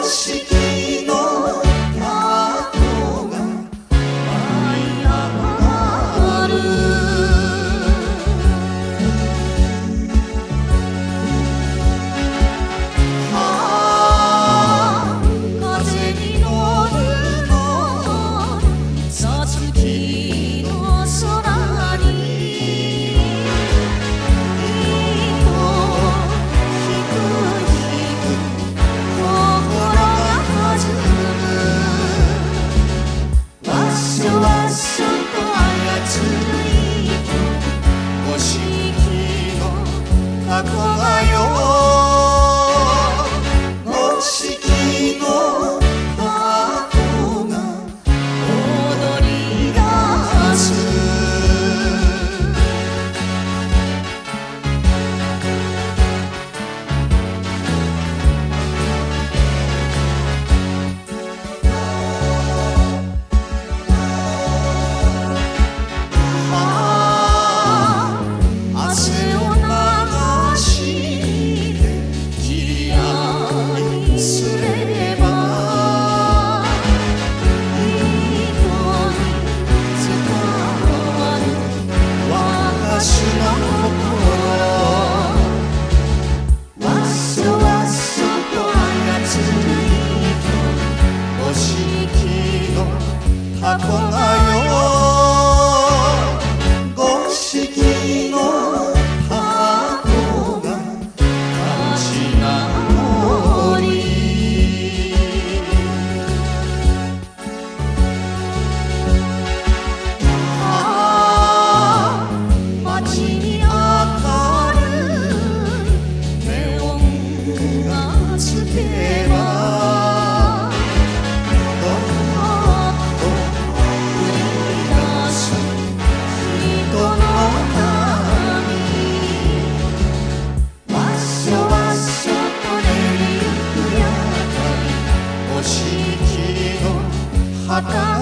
式の箱が舞い上がる。風に乗るのさつきの空に糸引く引く心が弾む。わっしょわっしょと操る糸五色の箱がよ。五色の箱が踊り出す。汗を流して切り合いすれば糸に伝わる私の心。わっしょわっしょと操る糸五色の箱がよ。五色の箱が立ち直り。街に明るいネオンがつけばどっと繰り出す人の波。わっしょわっしょと練りゆく屋台五色の旗